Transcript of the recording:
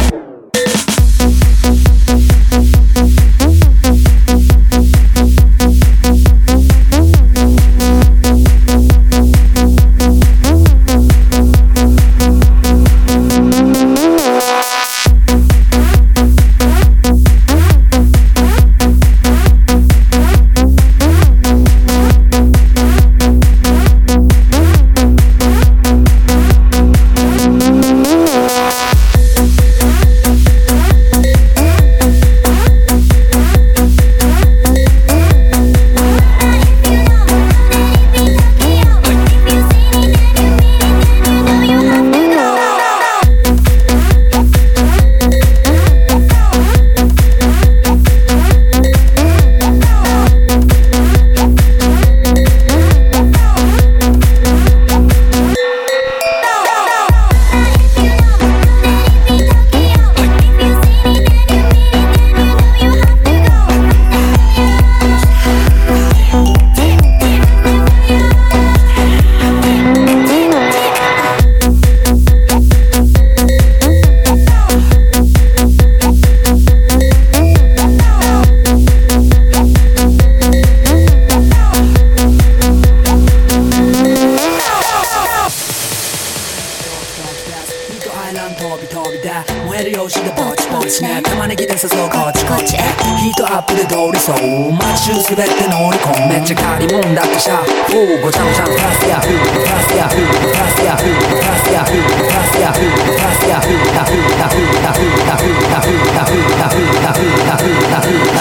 燃える用紙でぼちぼちね玉ねぎで誘うこっちこっちヒートアップで通りそう街中滑って乗り込むめっちゃ借りもんだってさごちゃごちゃフラスヤフラスヤフラスヤフラスヤフラスヤフラスヤフラフラフラフラフラフラフラフラフラフラフラフラフラフラ